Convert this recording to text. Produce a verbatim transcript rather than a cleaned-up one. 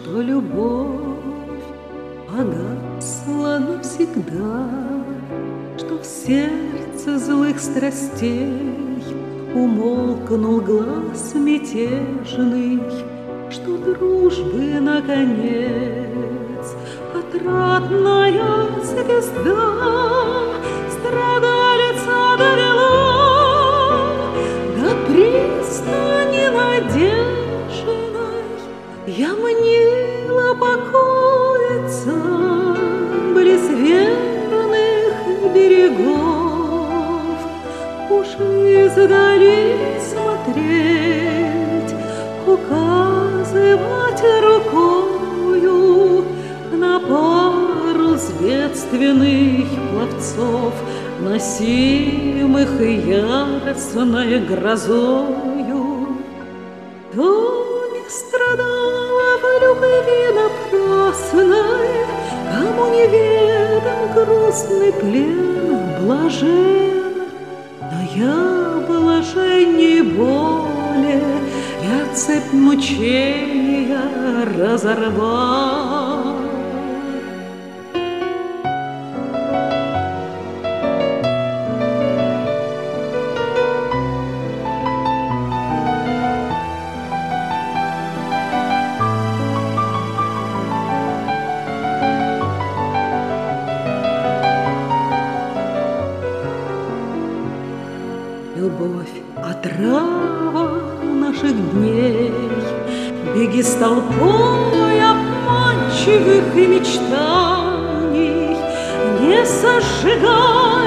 что любовь погасла навсегда, что в сердце злых страстей умолкнул глаз мятежный, что дружбы, наконец, отрадная звезда страдалица довела до пристани надежной. Я манила покоиться близ верных берегов, уж издали смотреть, указывать рукою на парус бедственных пловцов, носимых яростной грозою. То не страдала в любви напрасной, кому неведом грустный плен блажен, но я блаженней более, я цепь мучения разорвал. Любовь — отрава наших дней, беги с толпой обманчивых мечтаний, не сожигай